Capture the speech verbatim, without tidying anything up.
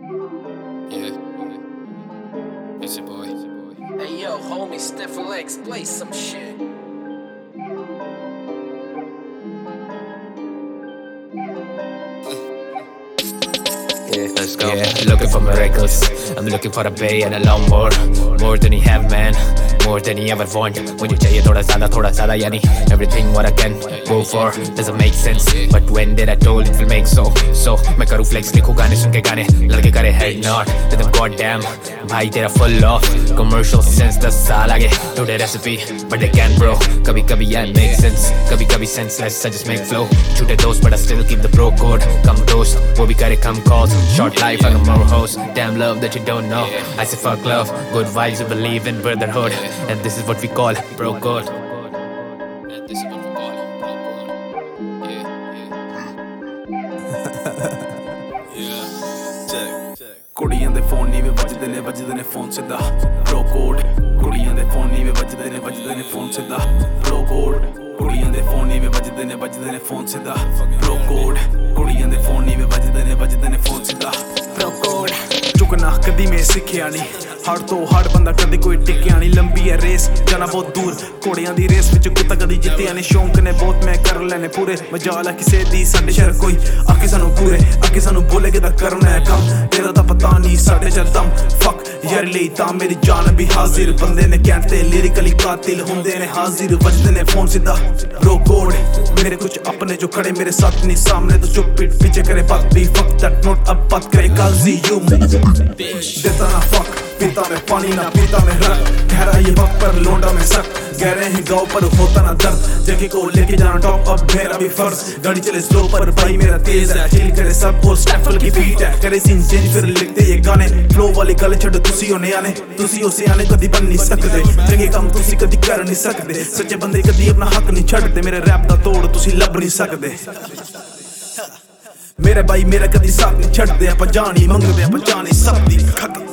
Yeah, it's your boy. Hey yo, homie, stiff legs, play some shit. Yeah, let's go. Yeah, looking for miracles. I'm looking for a bay and a lot more. More than you have, man. More than you ever want. मुझे चाहिए थोड़ा ज़्यादा, थोड़ा ज़्यादा यानी everything what I can go for doesn't make sense. But when did I told it will make so so मैं करूँ flex, लिखूँ गाने, सुन के गाने, लड़के करे head nod to them goddamn. भाई तेरा full off commercial sense दस साल आगे do the recipe but they can't bro. कभी कभी yeah it makes sense, कभी कभी senseless I just make flow. झूठे दोस्त but I still keep the bro code. Come dost वो भी करे come calls. Short life I got more hoes. Damn love that you don't know. I say fuck love, good vibes you believe in brotherhood. And this is what we call bro code. And this is what we call bro code. Yeah, yeah. Yeah. Check, check. ਕੁੜੀਆਂ ਦੇ phone ਨੀ ਵੇ ਵੱਜਦੇ ਨੇ ਵੱਜਦੇ ਨੇ phone ਸਿੱਧਾ bro code. ਕੁੜੀਆਂ ਦੇ ਫੋਨ ਨੀ ਵੇ ਵੱਜਦੇ ਨੇ ਵੱਜਦੇ ਨੇ ਫੋਨ ਸਿੱਧਾ bro code. ਕੁੜੀਆਂ ਦੇ ਫੋਨ ਨੀ ਵੇ ਵੱਜਦੇ ਨੇ ਵੱਜਦੇ ਨੇ ਫੋਨ ਸਿੱਧਾ bro code. ਕੁੜੀਆਂ ਦੇ ਫੋਨ ਨੀ ਵੇ ਵੱਜਦੇ ਨੇ ਵੱਜਦੇ ਨੇ ਫੋਨ ਸਿੱਧਾ bro code. ਚੁੱਕਣਾ ਕਦੀ ਮੈਂ ਸਿੱਖਿਆ ਨਹੀਂ ਹੜ ਤੋਂ ਹੜ ਬੰਦਾ ਕਦੇ ਕੋਈ ਟਿਕਿਆ ਨਹੀਂ ਲੰਬੀ ਹੈ ਰੇਸ ਜਾਣਾ ਬਹੁਤ ਦੂਰ ਘੋੜਿਆਂ ਦੀ ਰੇਸ ਵਿੱਚ ਕੁੱਤਾ ਕਦੀ ਜਿੱਤਿਆ ਨਹੀਂ ਸ਼ੌਂਕ ਨੇ ਬਹੁਤ ਮੈਂ ਕਰ ਲੈਣੇ ਪੂਰੇ ਮਜਾਲ ਹੈ ਕਿਸੇ ਦੀ ਸਾਡੇ ਸ਼ਹਿਰ ਕੋਈ ਆਕੇ ਸਾਨੂੰ ਪੂਰੇ ਆਕੇ ਸਾਨੂੰ ਬੋਲੇਗੇ ਤਾਂ ਕਰਨਾ ਹੈ ਕੰਮ ਤੇਰਾ ਤਾਂ ਪਤਾ ਨਹੀਂ ਸਾਡੇ ਚ ਦਮ ਫੱਕ ਯਾਰ ਲਈ ਤਾਂ ਮੇਰੀ ਜਾਨ ਵੀ ਹਾਜ਼ਰ ਬੰਦੇ ਨੇ ਕਹਿੰਦੇ ਲਿਰਿਕਲੀ ਕਾਤਿਲ ਹੁੰਦੇ ਨੇ ਹਾਜ਼ਰ ਵੱਜਦੇ ਨੇ ਫੋਨ ਸਿੱਧਾ bro code मेरे कुछ अपने जो खड़े मेरे साथ नहीं सामने तो चुप पीठ पीछे करे बात भी fuck that not अब बात करे कालजी you देता ना fuck पीता में पानी ना पीता में रख गहरा ये वक्त पर लोंडा में सक गहरे ही गाँव पर होता ना दर्द जगह को लेके जाना टॉप अब मेरा भी फर्ज गाड़ी चले स्लो पर भाई मेरा तेज है चिल करे सब और स्टैफल की बीट है करे सीन चेंज फिर लिखते ये गाने फ्लो वाली गल छड़ तुसी होने आने तुसी उसे आने कदी बन नहीं सकते चंगे काम तुसी कदी कर नहीं सकते सच्चे बंदे कदी अपना हक नहीं छड़ते मेरे रैप दा तोड़ तुसी लब नहीं सकते मेरे भाई मेरा कदी साथ नहीं छड़ते आप जान ही मंगते आप जान ही सकदी